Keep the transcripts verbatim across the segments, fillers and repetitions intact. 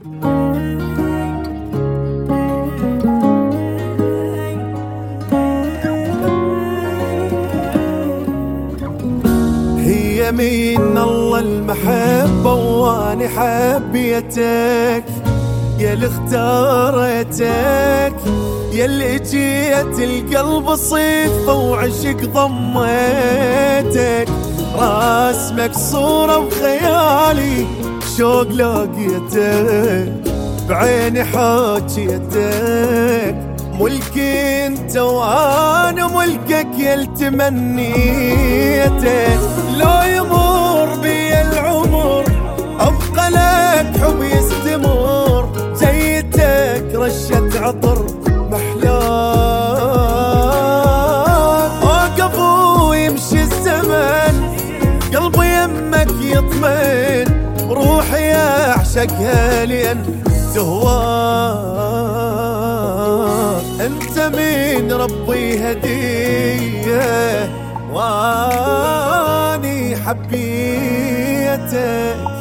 هي من الله المحبة واني حبيتك، يا اللي اختارتك، يا اللي جيت القلب صيفة وعشق ضميتك. راسمك صورة بخيالي شوق لاقيتك، بعيني حاجيتك. ملكي انت وانا ملكك يا اللي تمنيتك. لو يمر بي العمر ابقى لك حب يستمر، جيتك رشة عطر محلاك. وقف ويمشي الزمن قلبي يمك يطمن، روحي اعشقها لان تهواك. انت من ربي هدية واني حبيتك.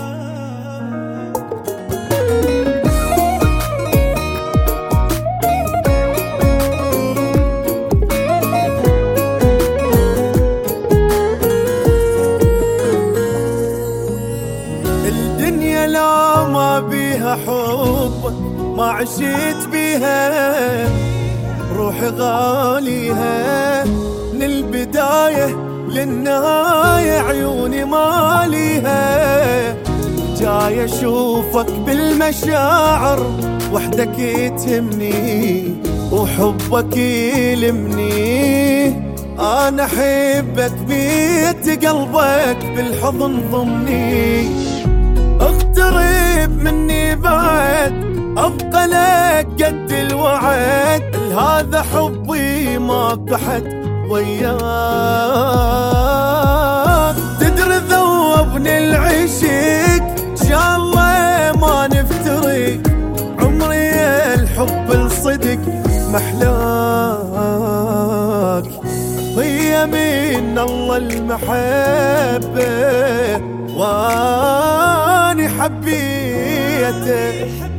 الدنيا لا ما بيها حب ما عشت بيها، روحي غاليها من البداية للنهاية، عيوني ماليها. جاي اشوفك بالمشاعر وحدك تهمني، وحبك يلمني. انا احبك بيت قلبك بالحضن ضمني، اقترب مني بعد ابقى لك قد الوعد. هذا حبي ماكو حد وياك، تدري ذوبني العشق ان شاء الله ما نفترق. عمري الحب الصدق محلاك، هي من الله المحبة واني حبيتك.